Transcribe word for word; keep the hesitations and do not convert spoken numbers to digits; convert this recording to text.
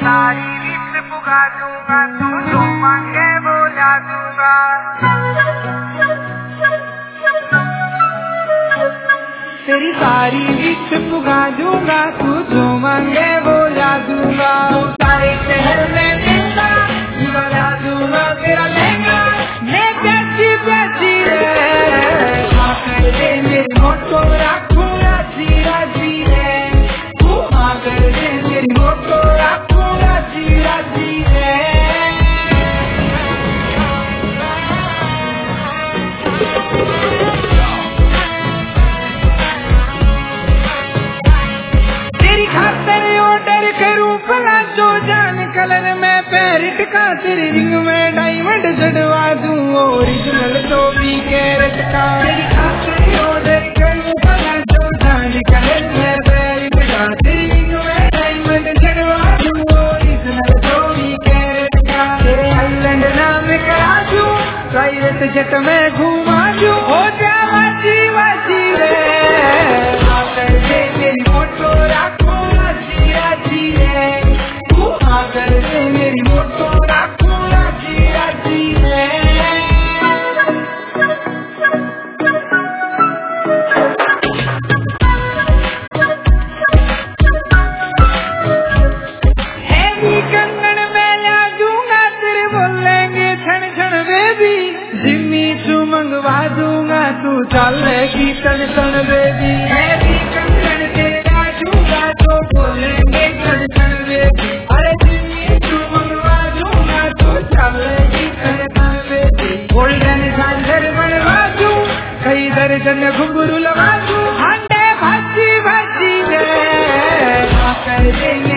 सारी विष पुगा दूंगा, तू जो मांगे वो ला दूंगा। तेरी सारी विष पुगा दूंगा, तू जो मांगे वो ला दूंगा। सारे शहर में देगा, ला दूंगा तेरा लहंगा। मैं कैसी कैसी है, हाँ कर दे मेरी मोटो रखूंगा जीरा जी है। तू हाँ कर दे मेरी मोटो रखूंगा जीरा जी है। तेरी खातिर ऑर्डर करूं भला जो जान कलर में पैरेट का, तेरी रिंग में डायमंड जड़वा दूं ओरिजिनल तो भी कैरेट का। तेरी खातिर ऑर्डर करूं भला जो जान कलर में पैरेट का, तेरी रिंग में डायमंड जड़वा दूं ओरिजिनल तो भी कैरेट का। तेरे आइलैंड नाम करा दूं, प्राइवेट जेट में घुमा दूं, हो जा वाजी वाजी रे। आकर दे मेरी फोटो रखूंगा जीरा जी है। तू आकर दे मेरी फोटो रखूंगा जीरा जी है। हैवी कंगन में ला दूंगा, तेरे बोलेंगे छन छन बेबी। जिम्मी तू मंगवा दूंगा, तू चलेगी तन तन बेबी। हैवी कंगन के ला दूंगा, तो बोलेंगे छन छन बेबी। अरे जिम्मी तू मंगवा दूंगा, तू चलेगी तन तन बेबी। गोल्डन झांझर बनवा दूं, कई दर्जन घुंघरू लगा दूं, हांडे भाजी भाजी रे। आकर देंगे